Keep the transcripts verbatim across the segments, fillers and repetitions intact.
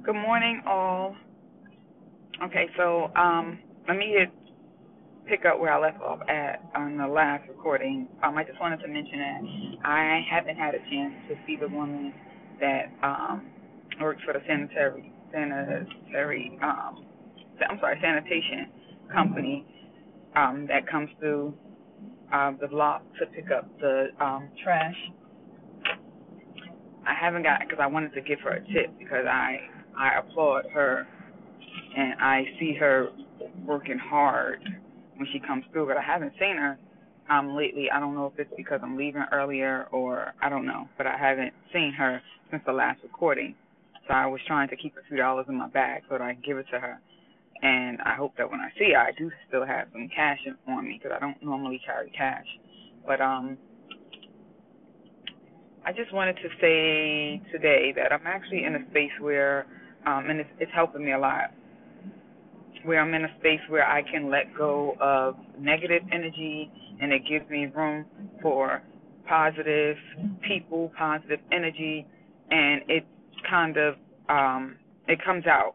Good morning, all. Okay, so um, let me get, pick up where I left off at on the last recording. Um, I just wanted to mention that I haven't had a chance to see the woman that um, works for the sanitary sanitary um, I'm sorry sanitation company um, that comes through uh, the block to pick up the um, trash. I haven't got because I wanted to give her a tip because I I applaud her and I see her working hard when she comes through, but I haven't seen her um lately. I don't know if it's because I'm leaving earlier or I don't know, but I haven't seen her since the last recording. So I was trying to keep a few dollars in my bag so that I can give it to her, and I hope that when I see her, I do still have some cash on me because I don't normally carry cash. But um, I just wanted to say today that I'm actually in a space where um, and it's, it's helping me a lot, where I'm in a space where I can let go of negative energy and it gives me room for positive people, positive energy, and it kind of, um, it comes out.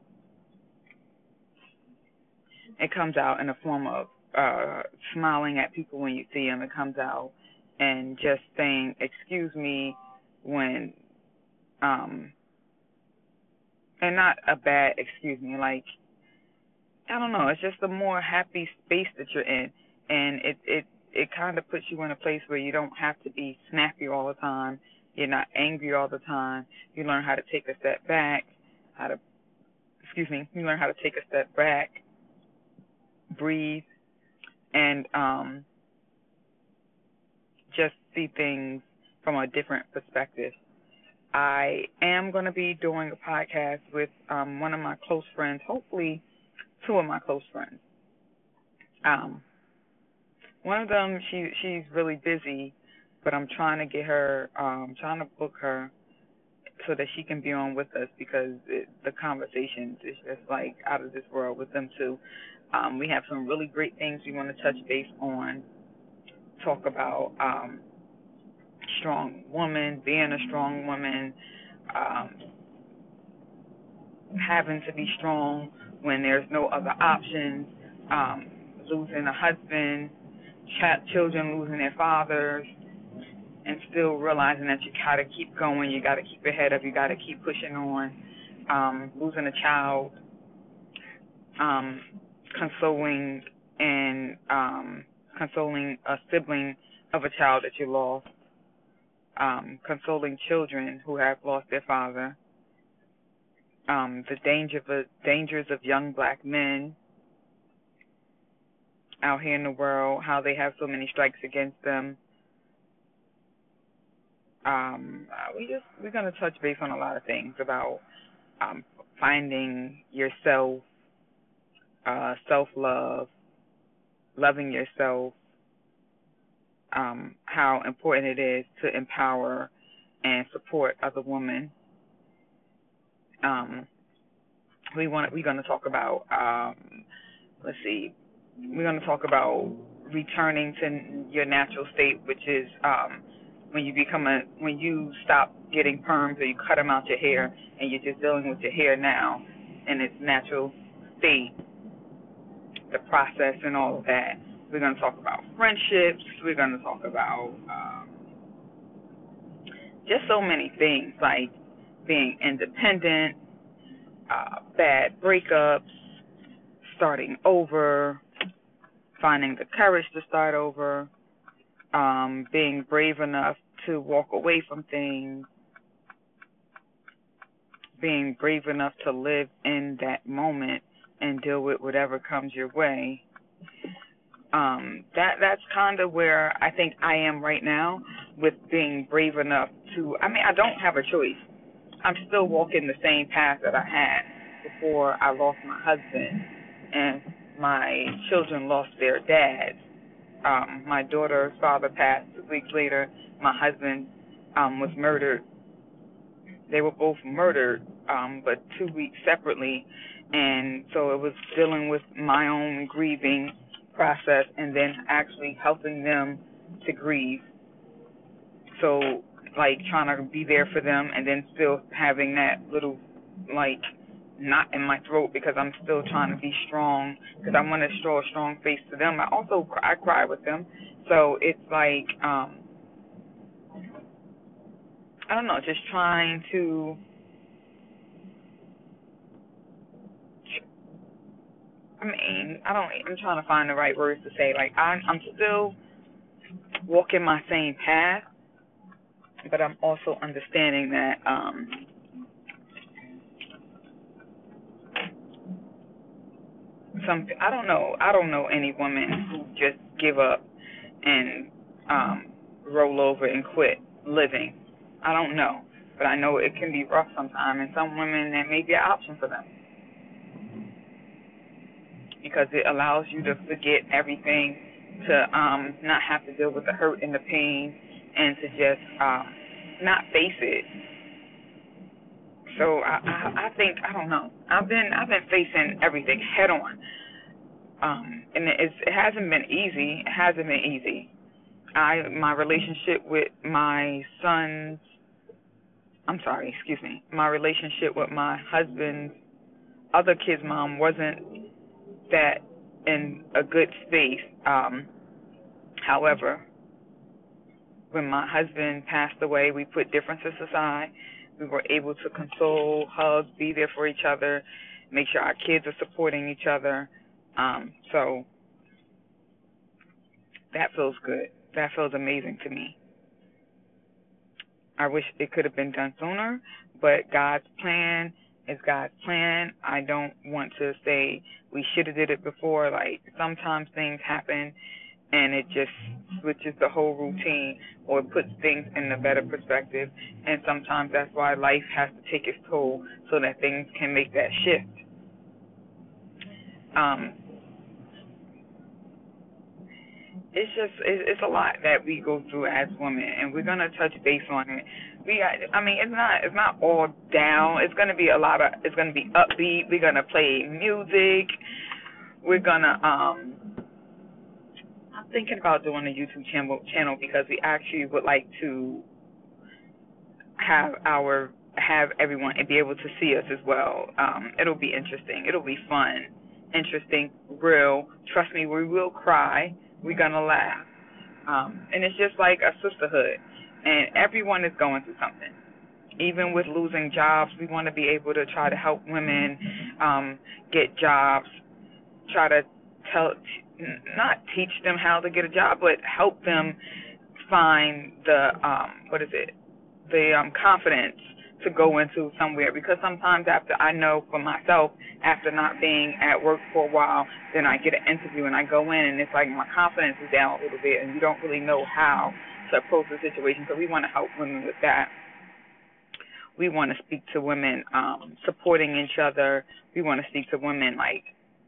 It comes out in the form of uh, smiling at people when you see them. It comes out and just saying, excuse me, when, um, and not a bad excuse me, like, I don't know. It's just a more happy space that you're in, and it it it kind of puts you in a place where you don't have to be snappy all the time. You're not angry all the time. You learn how to take a step back, how to excuse me. You learn how to take a step back, breathe, and um, just see things from a different perspective. I am going to be doing a podcast with um, one of my close friends, hopefully two of my close friends. Um, one of them, she she's really busy, but I'm trying to get her, um, trying to book her so that she can be on with us because it, the conversations is just like out of this world with them too. Um, we have some really great things we want to touch base on, talk about um, strong woman, being a strong woman, um, having to be strong when there's no other options, um, losing a husband, ch- children losing their fathers, and still realizing that you got to keep going, you got to keep your head up, you got to keep pushing on, um, losing a child, um, consoling and um, consoling a sibling of a child that you lost, um, consoling children who have lost their father, um, the danger of, dangers of young black men out here in the world, how they have so many strikes against them. Um, uh, we just we're gonna touch base on a lot of things about um, finding yourself, uh, self-love, loving yourself, um, how important it is to empower and support other women. Um, we want we're gonna talk about um, let's see, we're gonna talk about returning to your natural state, which is um, when you become a when you stop getting perms or you cut them out your hair and you're just dealing with your hair now in its natural state, the process and all of that. We're going to talk about friendships. We're going to talk about um, just so many things like being independent, uh, bad breakups, starting over, finding the courage to start over, um, being brave enough to walk away from things, being brave enough to live in that moment and deal with whatever comes your way. Um, that that's kind of where I think I am right now with being brave enough to, I mean, I don't have a choice. I'm still walking the same path that I had before I lost my husband and my children lost their dads. Um, my daughter's father passed two weeks later. My husband um, was murdered. They were both murdered, um, but two weeks separately. And so it was dealing with my own grieving process and then actually helping them to grieve. So, like, trying to be there for them and then still having that little, like, knot in my throat because I'm still trying to be strong because I want to show a strong face to them. I also I cry with them, so it's like um, I don't know, just trying to. I mean, I don't. I'm trying to find the right words to say. Like I'm, I'm still walking my same path, but I'm also understanding that um, some. I don't know. I don't know any woman who just give up and um, roll over and quit living. I don't know, but I know it can be rough sometimes, and some women that may be an option for them because it allows you to forget everything, to um, not have to deal with the hurt and the pain, and to just um, not face it. So I, I, I think I don't know. I've been I've been facing everything head on, um, and it's, it hasn't been easy. It hasn't been easy. I my relationship with my son's, I'm sorry, excuse me, my relationship with my husband's other kid's mom wasn't that in a good space. Um, however, when my husband passed away, we put differences aside. We were able to console, hug, be there for each other, make sure our kids are supporting each other. Um, so that feels good. That feels amazing to me. I wish it could have been done sooner, but God's plan is God's plan. I don't want to say we should have did it before. Like, sometimes things happen and it just switches the whole routine or puts things in a better perspective. And sometimes that's why life has to take its toll so that things can make that shift. Um, it's just, it's a lot that we go through as women, and we're going to touch base on it. We got, I mean, it's not, it's not all down. It's going to be a lot of, it's going to be upbeat. We're going to play music. We're going to, um, I'm thinking about doing a YouTube channel, channel because we actually would like to have our, have everyone and be able to see us as well. Um, it'll be interesting. It'll be fun, interesting, real. Trust me, we will cry. We're going to laugh. Um, and it's just like a sisterhood. And everyone is going through something. Even with losing jobs, we want to be able to try to help women um, get jobs, try to tell, not teach them how to get a job, but help them find the, um, what is it, the um, confidence to go into somewhere. Because sometimes after, I know for myself, after not being at work for a while, then I get an interview and I go in and it's like my confidence is down a little bit and you don't really know how to approach the situation. So we want to help women with that. We want to speak to women um, supporting each other. We want to speak to women like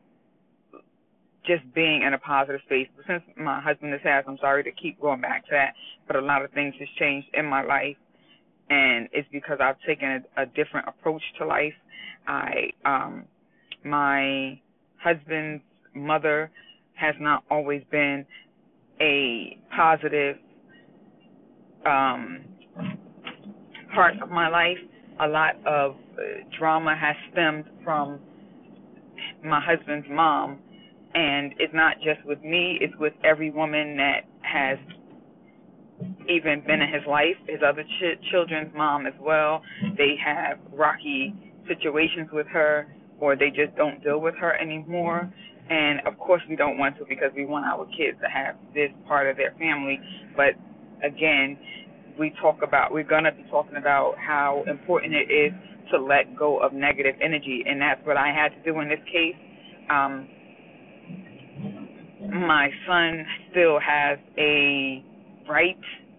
just being in a positive space. But since my husband has passed, I'm sorry to keep going back to that, but a lot of things has changed in my life, and it's because I've taken a, a different approach to life. I, um, my husband's mother has not always been a positive um, part of my life. A lot of uh, drama has stemmed from my husband's mom, and it's not just with me, it's with every woman that has even been in his life, his other ch- children's mom as well. They have rocky situations with her, or they just don't deal with her anymore. And of course we don't want to, because we want our kids to have this part of their family. But again, we talk about, we're going to be talking about how important it is to let go of negative energy, and that's what I had to do in this case. Um, my son still has a right,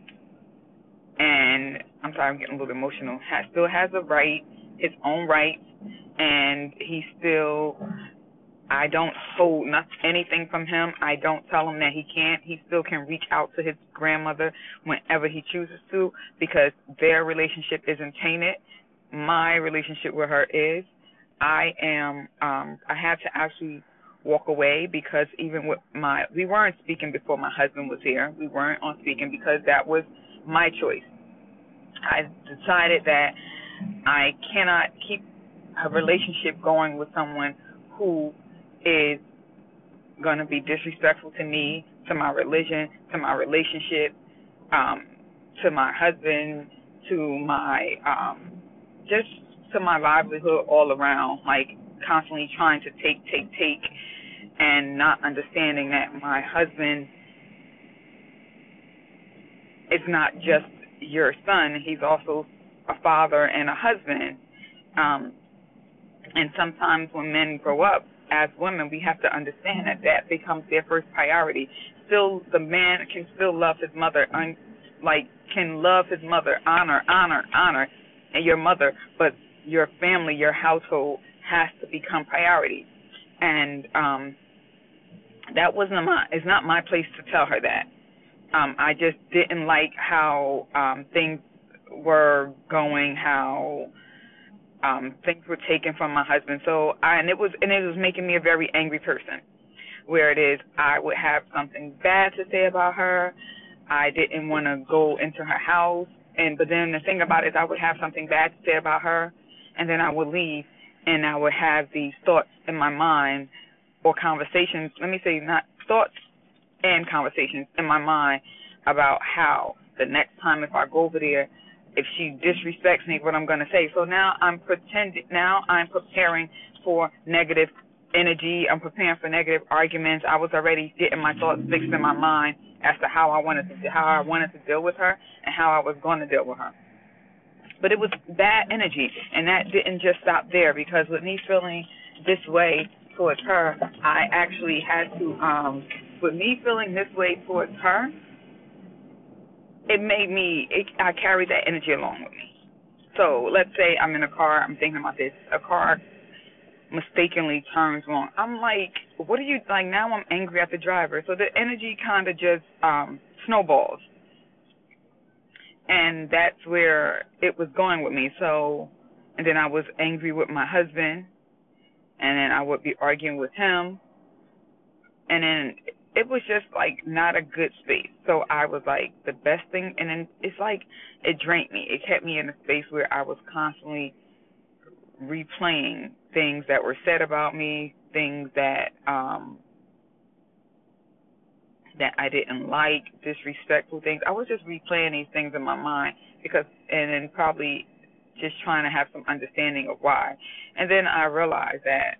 and I'm sorry, I'm getting a little emotional, has, still has a right, his own rights, and he still, I don't hold nothing, anything from him. I don't tell him that he can't. He still can reach out to his grandmother whenever he chooses to, because their relationship isn't tainted. My relationship with her is. I am, um, I had to actually walk away because even with my, we weren't speaking before my husband was here. We weren't on speaking because that was my choice. I decided that I cannot keep a relationship going with someone who is going to be disrespectful to me, to my religion, to my relationship, um, to my husband, to my, um, just to my livelihood all around, like constantly trying to take, take, take, and not understanding that my husband is not just your son, he's also a father and a husband. Um, and sometimes when men grow up, as women, we have to understand that that becomes their first priority. Still, the man can still love his mother, un, like can love his mother, honor, honor, honor, and your mother, but your family, your household has to become priority. And um, that wasn't my, it's not my place to tell her that. Um, I just didn't like how um, things were going, how um, things were taken from my husband. So, I, and it was, and it was making me a very angry person. Where it is, I would have something bad to say about her. I didn't want to go into her house, and but then the thing about it is, I would have something bad to say about her, and then I would leave, and I would have these thoughts in my mind, or conversations. Let me say, not thoughts and conversations in my mind about how the next time if I go over there, if she disrespects me, what I'm going to say. So now I'm pretending. Now I'm preparing for negative energy. I'm preparing for negative arguments. I was already getting my thoughts fixed in my mind as to how I wanted to how I wanted to deal with her and how I was going to deal with her. But it was bad energy, and that didn't just stop there, because with me feeling this way towards her, I actually had to. Um, with me feeling this way towards her, it made me. It, I carried that energy along with me. So let's say I'm in a car. I'm thinking about this. A car mistakenly turns wrong. I'm like, what are you, like, now I'm angry at the driver. So the energy kind of just um, snowballs. And that's where it was going with me. So, and then I was angry with my husband, and then I would be arguing with him. And then it was just like not a good space. So I was like, the best thing, and then it's like it drained me. It kept me in a space where I was constantly replaying things that were said about me, things that um that I didn't like, disrespectful things. I was just replaying these things in my mind, because, and then probably just trying to have some understanding of why. And then I realized that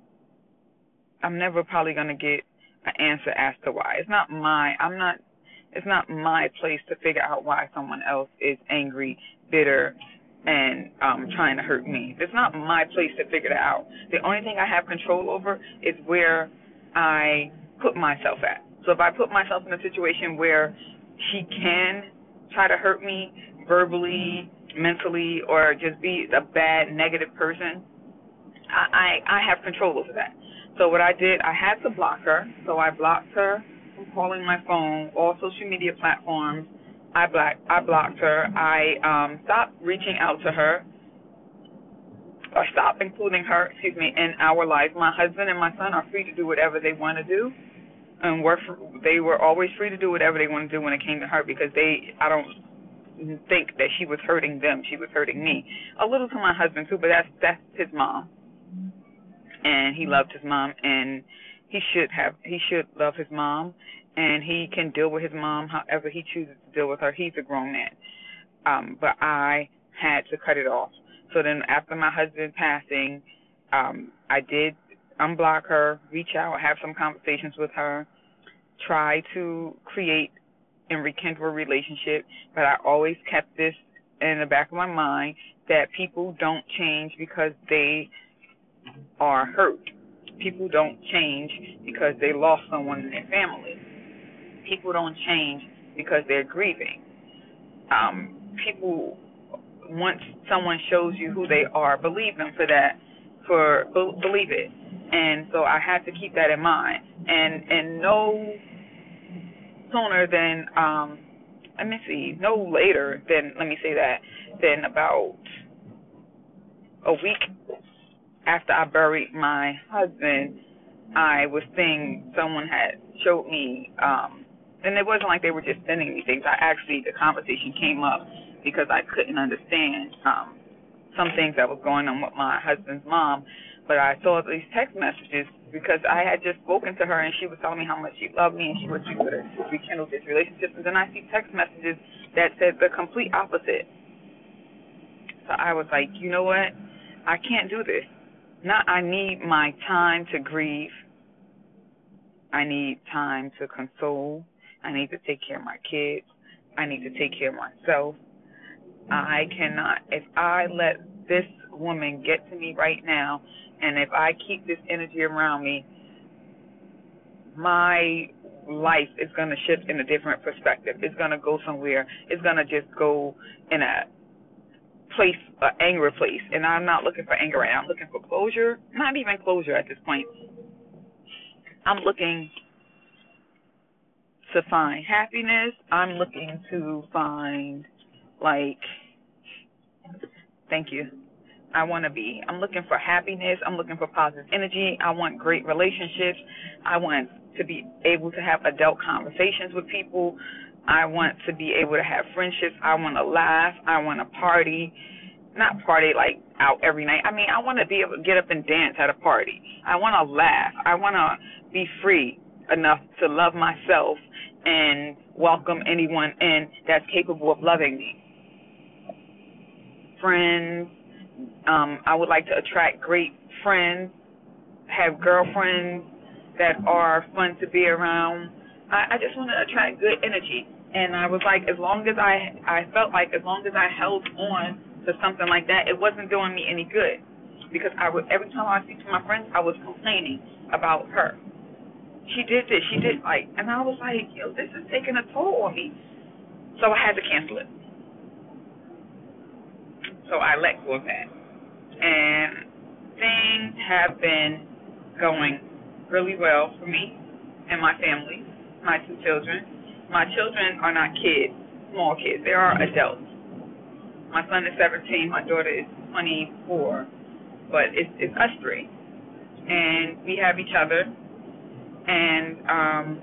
I'm never probably going to get an answer as to why. It's not my, I'm not, it's not my place to figure out why someone else is angry, bitter, and um, trying to hurt me. It's not my place to figure that out. The only thing I have control over is where I put myself at. So if I put myself in a situation where she can try to hurt me verbally, mentally, or just be a bad, negative person, I, I, I have control over that. So what I did, I had to block her. So I blocked her from calling my phone, all social media platforms. I black, I blocked her. I um, stopped reaching out to her, or stopped including her, excuse me, in our life. My husband and my son are free to do whatever they want to do, and we're, they were always free to do whatever they want to do when it came to her, because they, I don't think that she was hurting them. She was hurting me. A little to my husband too, but that's that's his mom, and he loved his mom, and he should have, he should love his mom. And he can deal with his mom however he chooses to deal with her. He's a grown man. Um, but I had to cut it off. So then after my husband passing, um, I did unblock her, reach out, have some conversations with her, try to create and rekindle a relationship. But I always kept this in the back of my mind, that people don't change because they are hurt. People don't change because they lost someone in their family. People don't change because they're grieving. Um, people, once someone shows you who they are, believe them for that, for be- believe it. And so I had to keep that in mind. And and no sooner than, um, let me see, no later than, let me say that, than about a week after I buried my husband, I was seeing someone had showed me, um, and it wasn't like they were just sending me things. I actually, the conversation came up because I couldn't understand um, some things that was going on with my husband's mom. But I saw these text messages because I had just spoken to her and she was telling me how much she loved me and she wished she could have rekindled this relationship. And then I see text messages that said the complete opposite. So I was like, you know what? I can't do this. Not I need my time to grieve. I need time to console. I need to take care of my kids. I need to take care of myself. I cannot, if I let this woman get to me right now, and if I keep this energy around me, my life is going to shift in a different perspective. It's going to go somewhere. It's going to just go in a place, an anger place. And I'm not looking for anger right now. I'm looking for closure. Not even closure at this point. I'm looking to find happiness. I'm looking to find, like, thank you. I want to be, I'm looking for happiness. I'm looking for positive energy. I want great relationships. I want to be able to have adult conversations with people. I want to be able to have friendships. I want to laugh. I want to party. Not party like out every night. I mean, I want to be able to get up and dance at a party. I want to laugh. I want to be free enough to love myself and welcome anyone in that's capable of loving me. Friends. Um, I would like to attract great friends, have girlfriends that are fun to be around. I, I just want to attract good energy. And I was like, as long as I, I felt like as long as I held on to something like that, it wasn't doing me any good. Because I would, every time I speak to my friends, I was complaining about her. She did this, she did like, and I was like, yo, this is taking a toll on me. So I had to cancel it. So I let go of that. And things have been going really well for me and my family, my two children. My children are not kids, small kids. They are adults. My son is seventeen. My daughter is twenty-four. But it's, it's us three. And we have each other. And um,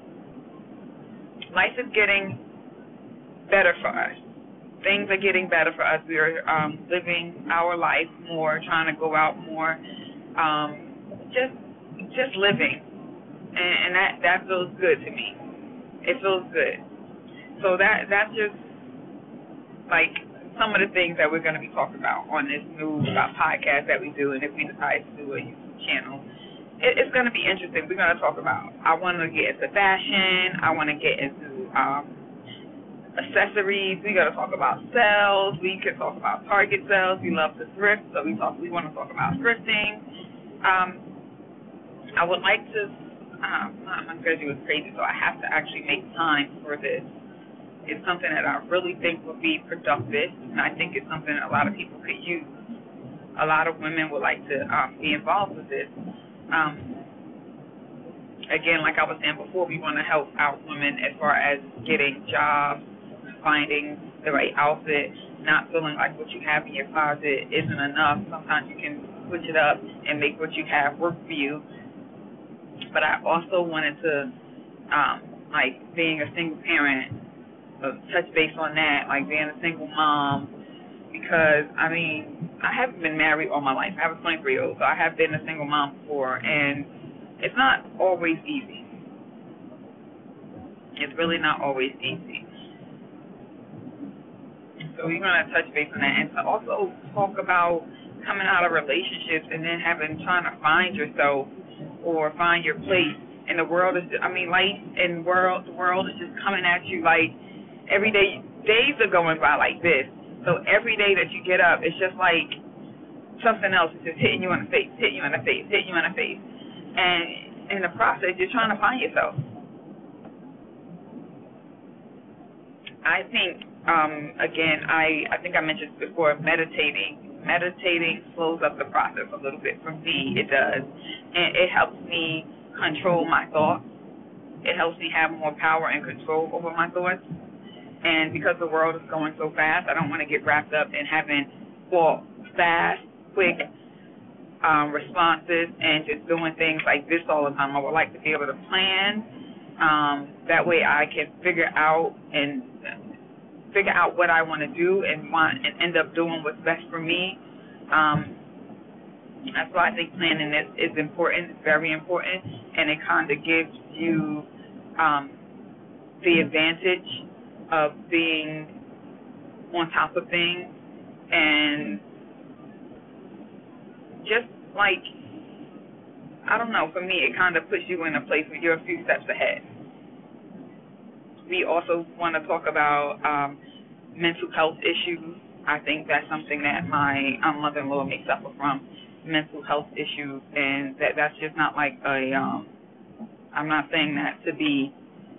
life is getting better for us. Things are getting better for us. We are um, living our life more, trying to go out more, um, just just living, and, and that, that feels good to me. It feels good. So that that's just like some of the things that we're going to be talking about on this new uh, podcast that we do, and if we decide to do a YouTube channel, it, it's going to be interesting. We're going to talk about, I want to get into fashion. I want to get into um, accessories. We got to talk about sales. We could talk about Target sales. We love to thrift, so we talk. We want to talk about thrifting. Um, I would like to. Um, my schedule is crazy, so I have to actually make time for this. It's something that I really think would be productive, and I think it's something a lot of people could use. A lot of women would like to um, be involved with this. Um, again, like I was saying before, we want to help our women as far as getting jobs, finding the right outfit, not feeling like what you have in your closet isn't enough. Sometimes you can switch it up and make what you have work for you. But I also wanted to, um, like, being a single parent, uh, touch base on that, like being a single mom, because, I mean, I haven't been married all my life. I have a twenty-three-year-old, so I have been a single mom before, and it's not always easy. It's really not always easy. So we're going to touch base on that, and to also talk about coming out of relationships and then having, trying to find yourself or find your place. And the world is, I mean, life and world, the world is just coming at you like every day. Days are going by like this. So every day that you get up, it's just like something else is just hitting you in the face, hitting you in the face, hitting you in the face. And in the process, you're trying to find yourself. I think, um, again, I, I think I mentioned before, meditating. Meditating slows up the process a little bit for me. It does. And it helps me control my thoughts. It helps me have more power and control over my thoughts. And because the world is going so fast, I don't want to get wrapped up in having, well, fast, quick um, responses and just doing things like this all the time. I would like to be able to plan. Um, that way I can figure out and figure out what I want to do and want and end up doing what's best for me. Um, that's why I think planning is, is important, it's very important, and it kind of gives you um, the advantage of being on top of things and just like, I don't know, for me, it kind of puts you in a place where you're a few steps ahead. We also want to talk about um, mental health issues. I think that's something that my um, mother-in-law may suffer from, mental health issues, and that that's just not like a, um, I'm not saying that to be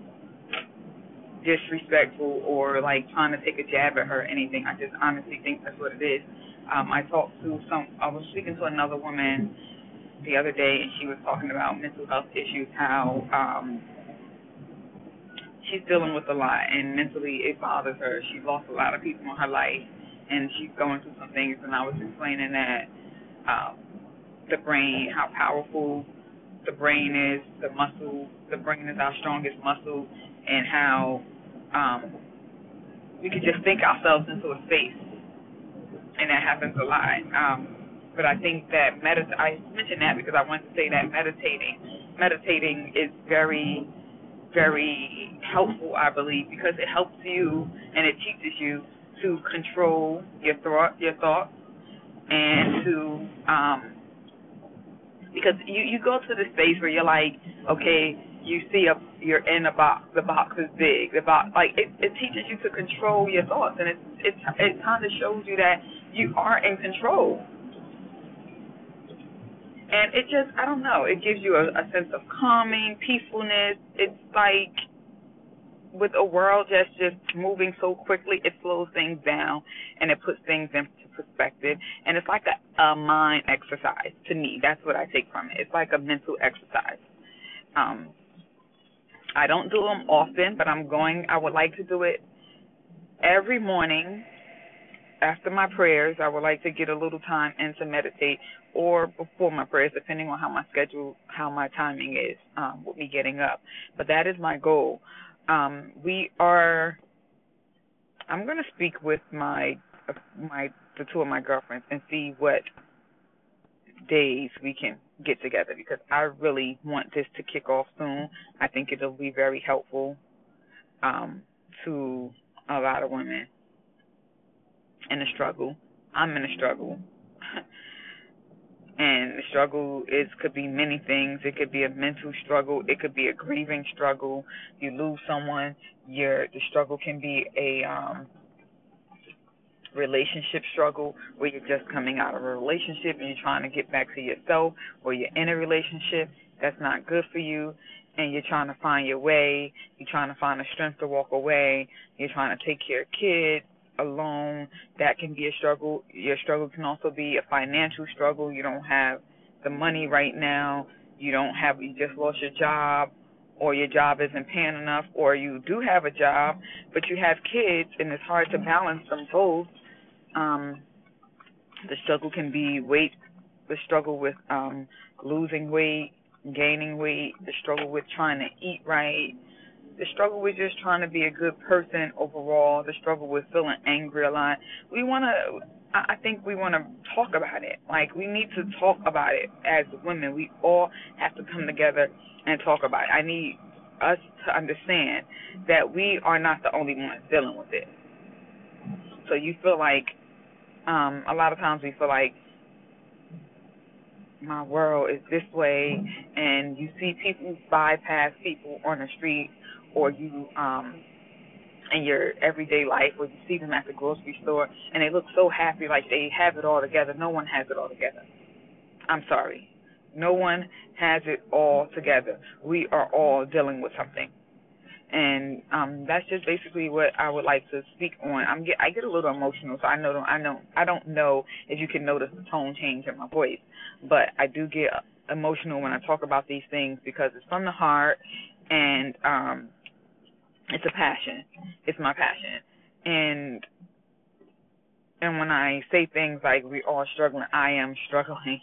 disrespectful or like trying to take a jab at her or anything. I just honestly think that's what it is. Um, I talked to some, I was speaking to another woman the other day, and she was talking about mental health issues, how um, she's dealing with a lot, and mentally it bothers her. She's lost a lot of people in her life, and she's going through some things, and I was explaining that um, the brain, how powerful the brain is, the muscle, the brain is our strongest muscle, and how um, we could just think ourselves into a space, and that happens a lot. Um, but I think that medit- I mentioned that because I wanted to say that meditating, meditating is very, very helpful, I believe, because it helps you and it teaches you to control your thought, your thoughts, and to um, because you you go to the space where you're like, okay, you see a you're in a box, the box is big, the box like it, it teaches you to control your thoughts, and it it it kind of shows you that you are in control. And it just, I don't know, it gives you a, a sense of calming, peacefulness. It's like with a world that's just moving so quickly, it slows things down and it puts things into perspective. And it's like a, a mind exercise to me. That's what I take from it. It's like a mental exercise. Um, I don't do them often, but I'm going, I would like to do it every morning. After my prayers, I would like to get a little time in to meditate, or before my prayers, depending on how my schedule, how my timing is um, with me getting up. But that is my goal. Um, we are. I'm going to speak with my my the two of my girlfriends and see what days we can get together, because I really want this to kick off soon. I think it'll be very helpful um, to a lot of women in a struggle. I'm in a struggle. And the struggle is could be many things. It could be a mental struggle. It could be a grieving struggle. You lose someone. Your the struggle can be a um, relationship struggle where you're just coming out of a relationship and you're trying to get back to yourself, or you're in a relationship that's not good for you and you're trying to find your way. You're trying to find the strength to walk away. You're trying to take care of kids alone. That can be a struggle. Your struggle can also be a financial struggle. You don't have the money right now. You don't have, you just lost your job, or your job isn't paying enough, or you do have a job, but you have kids and it's hard to balance them both. Um, the struggle can be weight, the struggle with um, losing weight, gaining weight, the struggle with trying to eat right, the struggle with just trying to be a good person overall, the struggle with feeling angry a lot. We want to, I think we want to talk about it. Like, we need to talk about it as women. We all have to come together and talk about it. I need us to understand that we are not the only ones dealing with it. So you feel like, um, a lot of times we feel like my world is this way, and you see people bypass people on the street, or you um in your everyday life, or you see them at the grocery store and they look so happy, like they have it all together. No one has it all together. I'm sorry. No one has it all together. We are all dealing with something. And um, that's just basically what I would like to speak on. I'm get, I get a little emotional, so I know I know I don't know if you can notice the tone change in my voice, but I do get emotional when I talk about these things because it's from the heart, and um, it's a passion. It's my passion, and and when I say things like we're all struggling, I am struggling.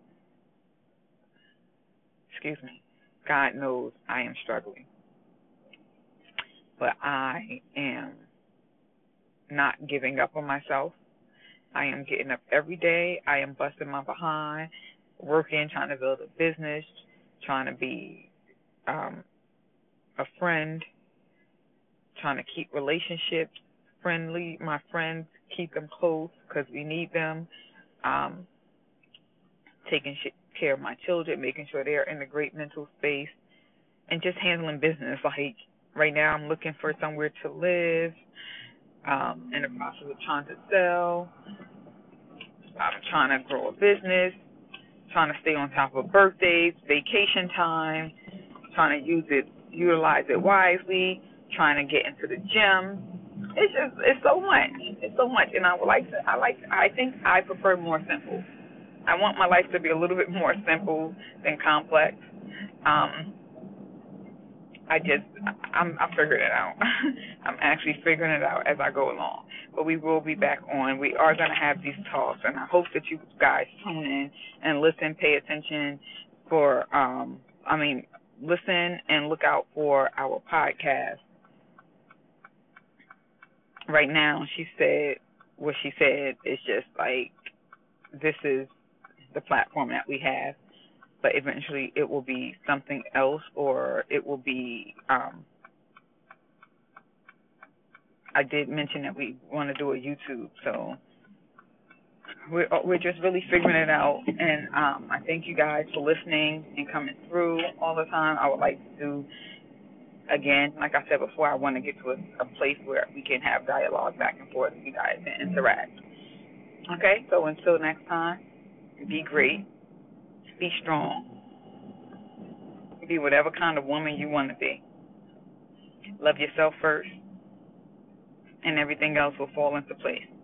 Excuse me. God knows I am struggling. But I am not giving up on myself. I am getting up every day. I am busting my behind, working, trying to build a business, trying to be um, a friend, trying to keep relationships friendly. My friends, keep them close because we need them. Um, taking care of my children, making sure they're in a great mental space, and just handling business. Like right now, I'm looking for somewhere to live. Um, in the process of trying to sell. I'm trying to grow a business, trying to stay on top of birthdays, vacation time, trying to use it, utilize it wisely, trying to get into the gym. It's just, it's so much. It's so much, and I would like to. I like. I think I prefer more simple. I want my life to be a little bit more simple than complex. Um, I just, I'm, I'm figuring it out. I'm actually figuring it out as I go along. But we will be back on. We are going to have these talks, and I hope that you guys tune in and listen, pay attention for, um, I mean, listen and look out for our podcast. Right now, she said what she said is just like, this is the platform that we have. But eventually it will be something else, or it will be, um, I did mention that we want to do a YouTube, so we're, we're just really figuring it out, and um, I thank you guys for listening and coming through all the time. I would like to do, again, like I said before, I want to get to a, a place where we can have dialogue back and forth with you guys and interact. Okay, so until next time, be great, be strong, be whatever kind of woman you want to be. Love yourself first, and everything else will fall into place.